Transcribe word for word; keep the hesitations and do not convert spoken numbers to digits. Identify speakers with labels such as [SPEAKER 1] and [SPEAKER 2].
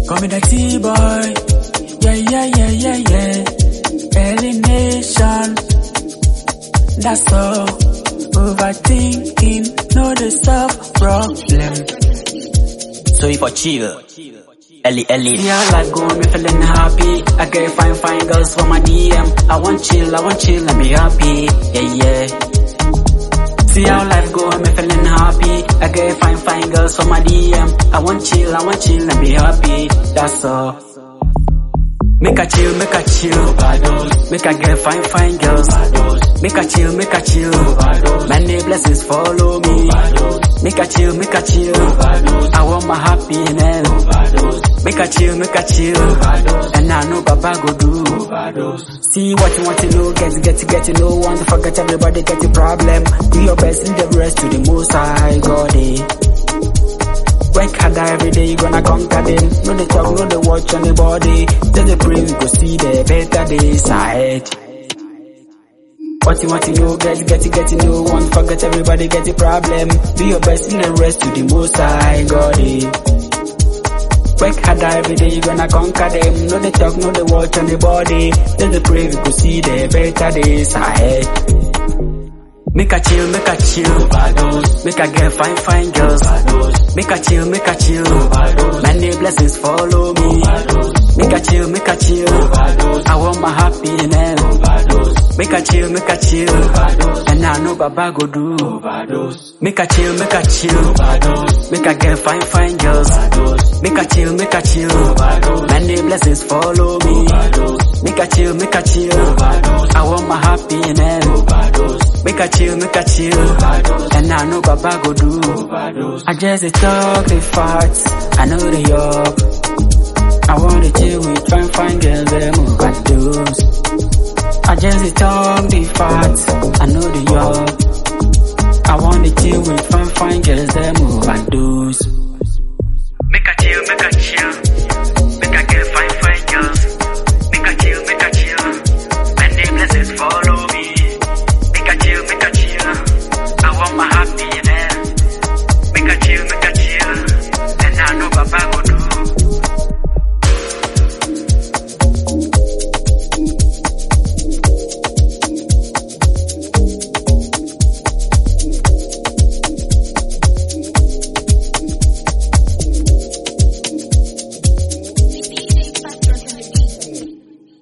[SPEAKER 1] Call me the T-boy. Yeah, yeah, yeah, yeah, yeah. Early nation. That's all. Overthinking, no the solve problem.
[SPEAKER 2] So if I chill, Ellie, Ellie.
[SPEAKER 1] Yeah, life go, me feeling happy. I get fine, fine girls for my D M. I want chill, I want chill, and be happy. Yeah, yeah. See how life go, me feeling happy. I get fine, fine girls for my D M. I want chill, I want chill, and be happy. That's all. Make a chill, make a chill. Make a get fine, fine girls. Make a chill, make a chill. Many blessings follow me. Make a chill, make a chill. I want my happiness. Make a chill, make a chill. And I know Baba go do. See what you want to know, get, get, get to know. Want to forget everybody, get the problem. Do your best in the rest to the most high God. Eh. Work harder every day, you gonna conquer them. No the talk, no the watch on the body. Just the pray, we go see the better days ahead. What you want to know, get, get, get to know. Want to forget everybody, get the problem. Do your best in the rest to the most high God. Eh. Work harder every day, you gonna conquer them. No the talk, no the watch on the body. Just the pray, we go see the better days ahead. Make a chill, make a chill. Make a get fine, fine girls. Make a chill, make a chill. Many blessings follow me. Make a chill, make a chill. I want my happiness. Make a chill, make a chill. And I know Baba go do. Make a chill, make a chill. Make a get fine, fine girls. Make a chill, make a chill. Many blessings follow me. Make a chill, make a chill. I want my happiness. Make a chill, make a chill. And I know Baba go do. I just dey talk the facts, I know the yup. I want to chill with fine, fine girls, them overdose. I just dey talk the facts, I know the yup. I want to chill with fine, fine girls, them overdose.
[SPEAKER 3] Make a chill, make a chill.